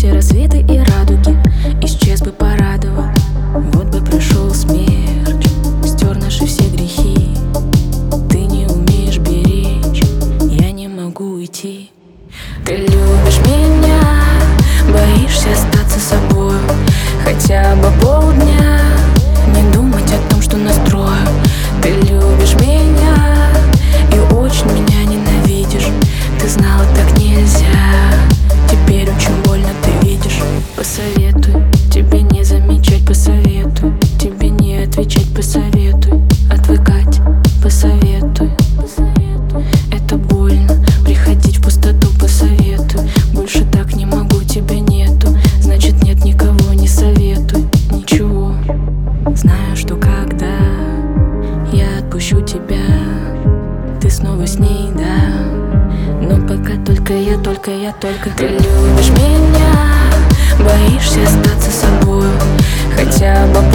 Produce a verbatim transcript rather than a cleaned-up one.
все рассветы и радуги, исчез бы, порадовал. Вот бы пришел смерч, стер наши все грехи. Ты не умеешь беречь, я не могу уйти. Ты любишь меня, боишься остаться собой, хотя бы полдня не думать о том, что настрою. Ты любишь меня и очень меня ненавидишь. Ты знала, так нельзя, теперь очень больно, ты видишь. Посоветуй тебе не замечать, посоветуй тебе не отвечать, посоветуй отвыкать, посоветуй. Это больно, приходить в пустоту, посоветуй. Больше так не могу, тебя нету, значит нет никого, не советуй ничего. Знаю, что когда я отпущу тебя, ты снова с ней, да. Но пока только я, только я, только ты любишь меня, боишься остаться собой, хотя бы